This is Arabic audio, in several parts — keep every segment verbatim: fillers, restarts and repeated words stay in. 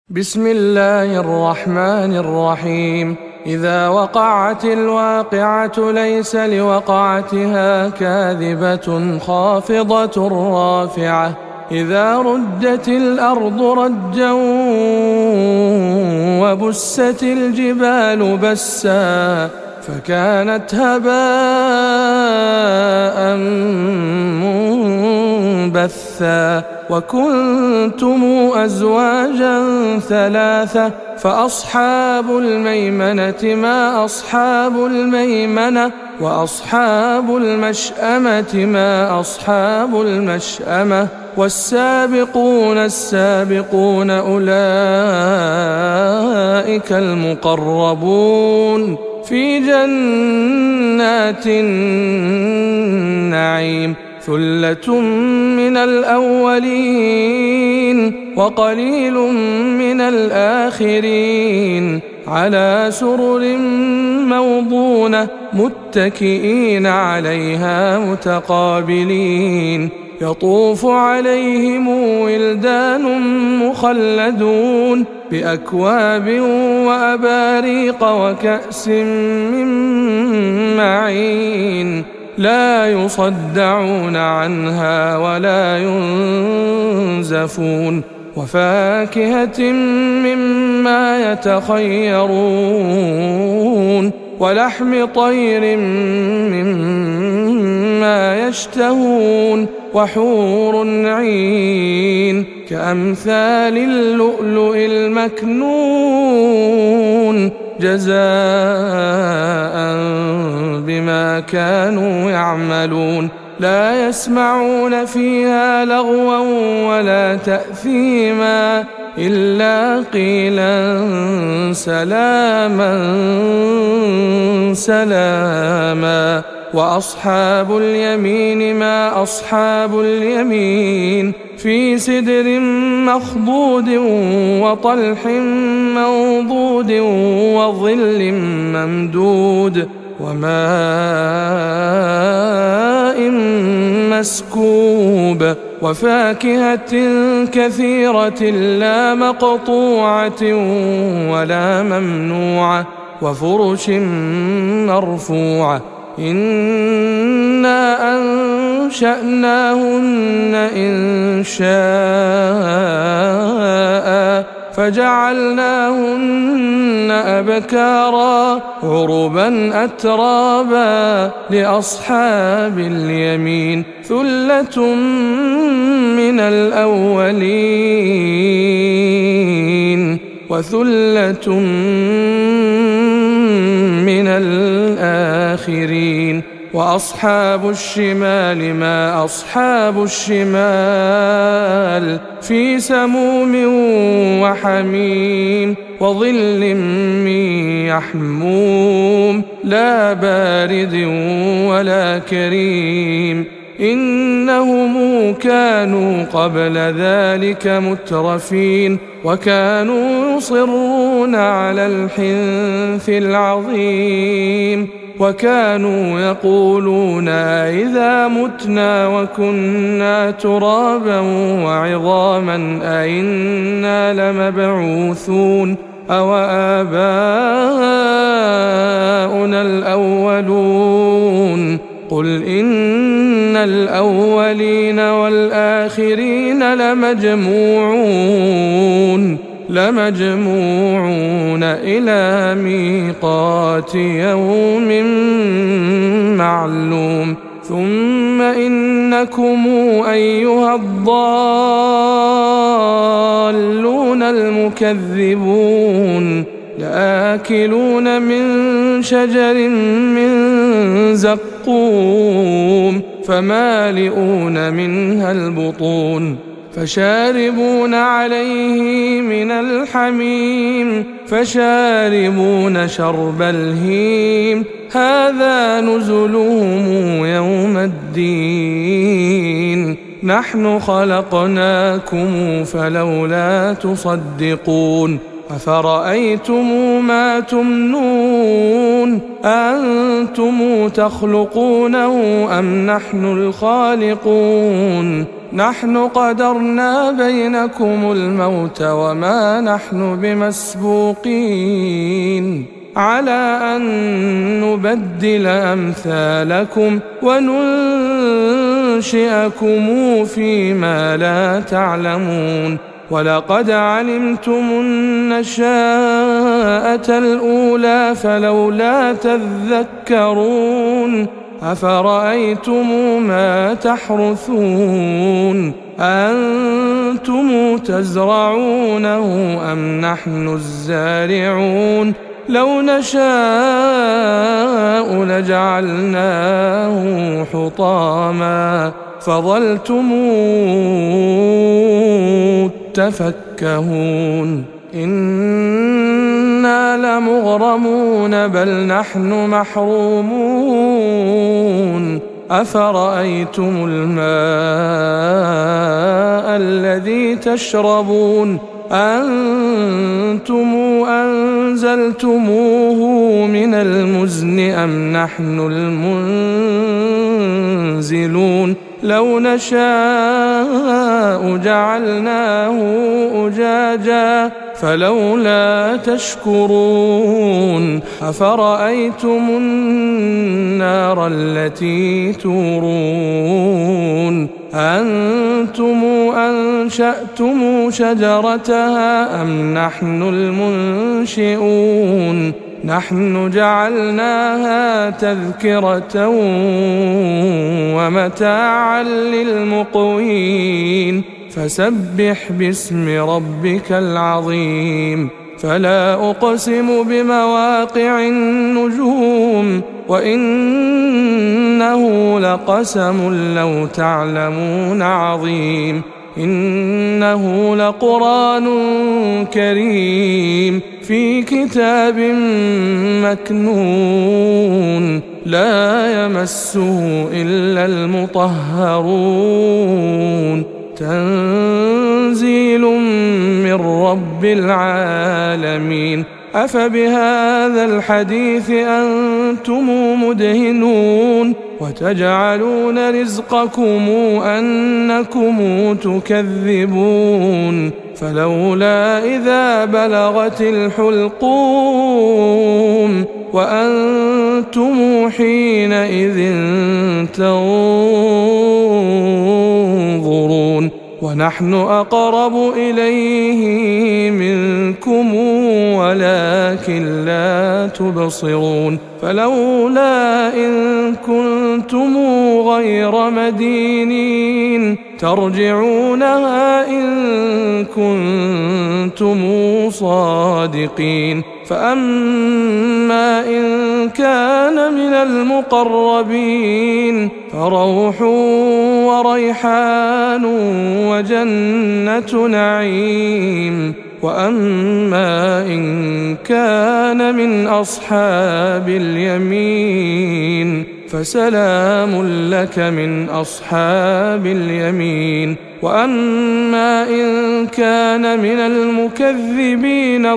بسم الله الرحمن الرحيم. إذا وقعت الواقعة ليس لوقعتها كاذبة خافضة رافعة. إذا رجت الأرض رجا وبست الجبال بسا فكانت هباء منبثا وكنتم أزواجا ثلاثة فأصحاب الميمنة ما أصحاب الميمنة وأصحاب المشأمة ما أصحاب المشأمة والسابقون السابقون أولئك المقربون في جنات النعيم. ثلة من الأولين وقليل من الآخرين على سرر موضونة متكئين عليها متقابلين. يطوف عليهم ولدان مخلدون بأكواب وأباريق وكأس من معين لا يصدعون عنها ولا ينزفون وفاكهة مما يتخيرون ولحم طير مما يشتهون وحور عين كأمثال اللؤلؤ المكنون جزاء بما كانوا يعملون. لا يسمعون فيها لغوا ولا تأثيما إلا قيلا سلاما سلاما. وأصحاب اليمين ما أصحاب اليمين في سدر مخضود وطلح منضود وظل ممدود وماء مسكوب وفاكهة كثيرة لا مقطوعة ولا ممنوعة وفرش مرفوعة. إنا أنشأناهن إنشاء فجعلناهن أبكارا عربا أترابا لأصحاب اليمين. ثلة من الأولين وثلة من الآخرين. وأصحاب الشمال ما أصحاب الشمال في سموم وحميم وظل من يحموم لا بارد ولا كريم. إنهم كانوا قبل ذلك مترفين وكانوا يصرون على الحنث العظيم وكانوا يقولون إذا متنا وكنا ترابا وعظاما أئنا لمبعوثون أو آباؤنا الأولون. قل إن الأولين والآخرين لمجموعون لمجموعون إلى ميقات يوم معلوم. ثم إنكم أيها الضالون المكذبون لآكلون من شجر من زقوم فمالئون منها البطون فشاربون عليه من الحميم فشاربون شرب الهيم هذا نزلهم يوم الدين. نحن خلقناكم فلولا تصدقون أفرأيتم ما تمنون أنتم تخلقونه أم نحن الخالقون نحن قدرنا بينكم الموت وما نحن بمسبوقين على أن نبدل أمثالكم وننشئكم فيما لا تعلمون ولقد علمتم النشاءة الأولى فلولا تذكرون أفرأيتم ما تحرثون أنتم تزرعونه أم نحن الزارعون لو نشاء لجعلناه حطاما فظلتم تفكهون إنا لمغرمون بل نحن محرومون أفرأيتم الماء الذي تشربون أنتم أنزلتموه من المزن أم نحن المنزلون لو نشاء جعلناه أجاجا فلولا تشكرون أفرأيتم النار التي تورون أنتم أنشأتم شجرتها أم نحن المنشئون نحن جعلناها تذكرة ومتاعا للمقوين فسبح باسم ربك العظيم فلا أقسم بمواقع النجوم وإنه لقسم لو تعلمون عظيم إنه لقرآن كريم في كتاب مكنون لا يمسه إلا المطهرون تنزيل من رب العالمين أفبهذا الحديث أنتم مدهنون وتجعلون رزقكم أنكم تكذبون فلولا إذا بلغت الحلقوم وأنتم حينئذ تنظرون ونحن أقرب إليه منكم ولكن لا تبصرون فلولا إن كنتم غير مدينين ترجعونها إن كنتم صادقين فأما إن كان من المقربين فروح وريحان وجنة نعيم وأما إن كان من أصحاب اليمين فسلام لك من أصحاب اليمين وأما إن كان من المكذبين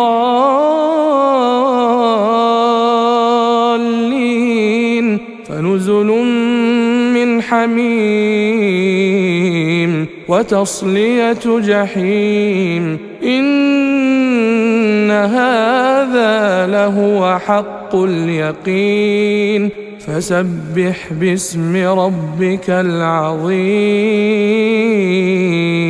الضالين فنزل من حميم وتصلية جحيم إن هذا لهو حق اليقين فسبح باسم ربك العظيم.